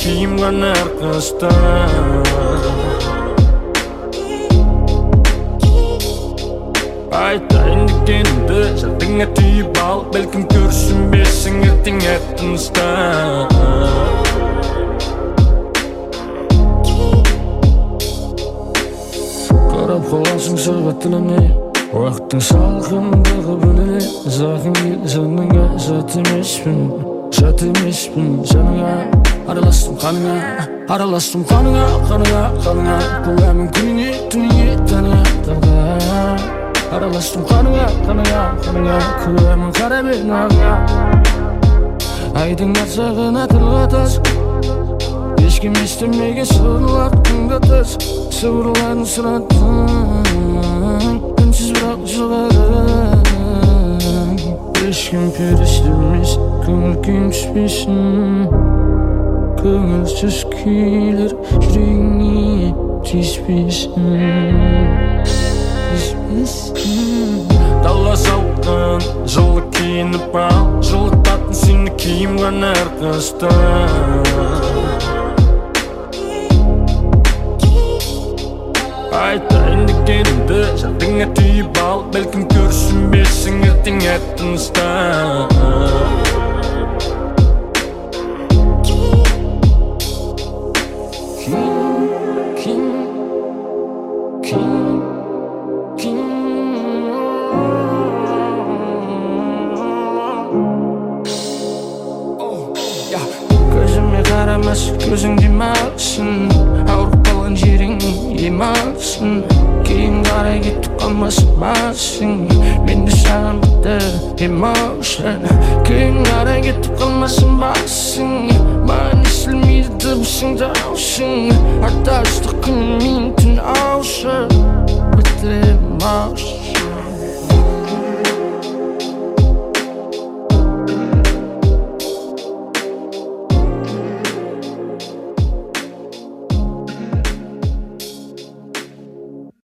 киім ғана арқаста. Айтайын дегенімді жадыңа түйіп ал, бәлкім көрсінбесің ертең аттыңызда. Қарап қаласың сағатылыне, уақыттың салқындығы бөліне. Зақым ел жаныңа, жат емеспін жаныңа. Араластым қаныңа, қаныңа. Көңілім күніңе, түніңе, таңға. Араластым қаныңа, көңілім қара мен аңа. Айдың арсағына тылға тас, ешкім естімеген сырлардың тас. Сыбырларын сұрадың, үнсіз бірақ жыладың. Ешкім періште емес, көңіл күйім түспесін. Көңілсіз күйлер жүрегіңе тиіспесін. Дала салқын, жылы киініп ал, жылытатын сені киім ғана арқаста. Айтайын дегенімді жадыңа түйіп ал, бәлкім көрсінбесің ертең аттыңызда. Көзіме қарамас, көзің демалсын, ауырып қалған жерің ем алсын. Кейін қарай кетіп қалмасын басың, мен де саған бітті emotion. Кейін қарай кетіп қалмасын басың, маған естілмейді дыбысың даусың. Артастық күн мен түн аушы, бітті emotion.